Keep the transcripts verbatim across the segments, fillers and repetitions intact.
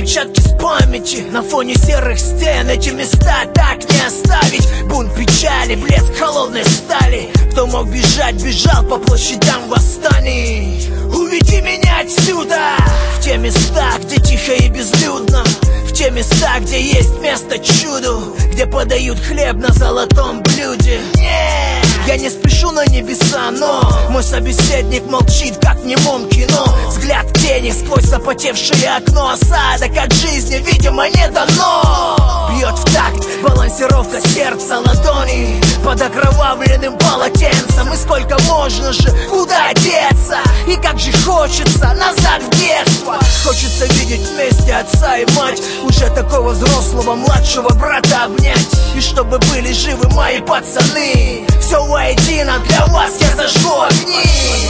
отпечатки с памяти. На фоне серых стен эти места так не оставить. Бунт печали, блеск холодной стали. Кто мог бежать, бежал по площадям восстаний. Уведи меня отсюда, в те места, где тихо и безлюдно, в те места, где есть место чуду, где подают хлеб на золотом блюде. Нет, я не спешу на небеса, но мой собеседник молчит, как в немом кино. Взгляд тени сквозь запотевшее окно. Осадок от жизни, видимо, не дано. Бьет в такт балансировка сердца, ладони под окровавленным полотенцем. И сколько можно же, куда деться? И как же хочется назад в детство. Хочется видеть вместе отца и мать, уже такого взрослого младшего брата обнять. И чтобы были живы мои пацаны, все воедино для вас я зажгу огни.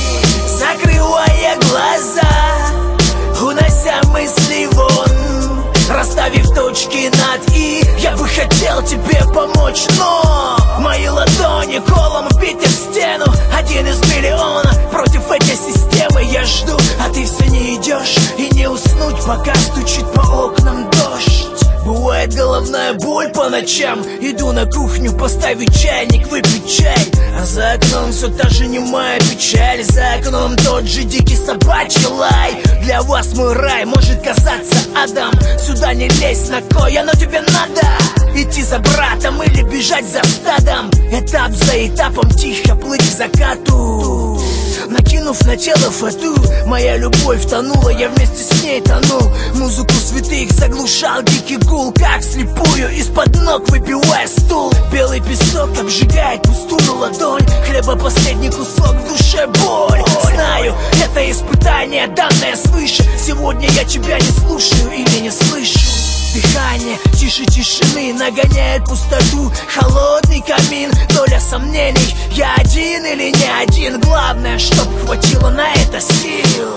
Закрывая глаза, унося мысли вон, расставив точки над «и», я бы хотел тебе помочь, но мои ладони колом вбиты в стену. Один из миллиона против этой системы. Я жду, а ты все не идешь. И не уснуть, пока стучит по окнам дождь. Бывает головная боль по ночам. Иду на кухню поставить чайник, выпить чай. А за окном все та же немая печаль. За окном тот же дикий собачий лай. Для вас мой рай может казаться адом. Сюда не лезь на кой, оно тебе надо. Идти за братом или бежать за стадом. Этап за этапом тихо плыть к закату. Накинув на тело фату, моя любовь тонула, я вместе с ней тонул. Музыку святых заглушал дикий гул, как вслепую из-под ног выбивая стул. Белый песок обжигает пустую ладонь. Хлеба последний кусок, в душе боль. Знаю, это испытание, данное свыше. Сегодня я тебя не слушаю или не слышу. Дыхание тише тишины нагоняет пустоту. Холодный камин, доля сомнений. Я один или не один? Главное, чтоб хватило на это сил.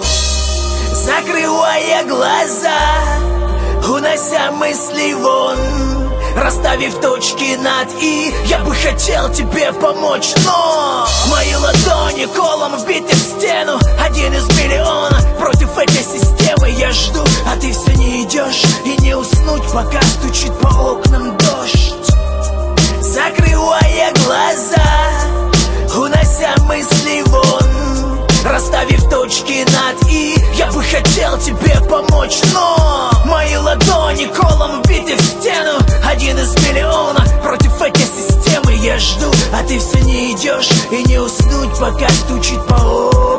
Закрывая глаза, унося мысли вон, расставив точки над «и», я бы хотел тебе помочь, но мои ладони колом вбиты в стену. Один из миллиона против этой системы. Я жду, а ты все не идешь. И не уснуть, пока стучит по окнам дождь. Закрывая глаза, унося мысли вон, расставив точки над «и», я бы хотел тебе помочь, но мои ладони колом вбиты в стену. Один из миллиона против этой системы. Я жду, а ты все не идешь. И не уснуть, пока стучит по окнам.